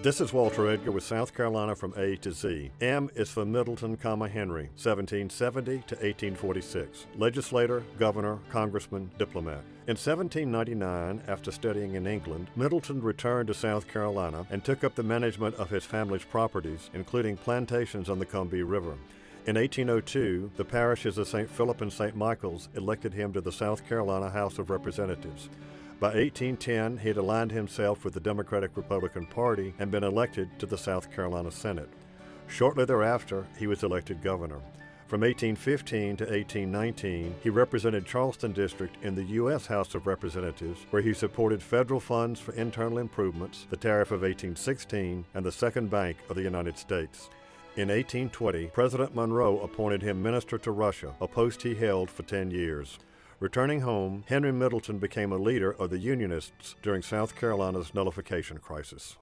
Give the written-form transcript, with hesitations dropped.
This is Walter Edgar with South Carolina from A to Z. M is for Middleton, Henry, 1770 to 1846. Legislator, governor, congressman, diplomat. In 1799, after studying in England, Middleton returned to South Carolina and took up the management of his family's properties, including plantations on the Combahee River. In 1802, the parishes of St. Philip and St. Michael's elected him to the South Carolina House of Representatives. By 1810, he had aligned himself with the Democratic-Republican Party and been elected to the South Carolina Senate. Shortly thereafter, he was elected governor. From 1815 to 1819, he represented Charleston District in the U.S. House of Representatives, where he supported federal funds for internal improvements, the Tariff of 1816, and the Second Bank of the United States. In 1820, President Monroe appointed him Minister to Russia, a post he held for 10 years. Returning home, Henry Middleton became a leader of the Unionists during South Carolina's nullification crisis.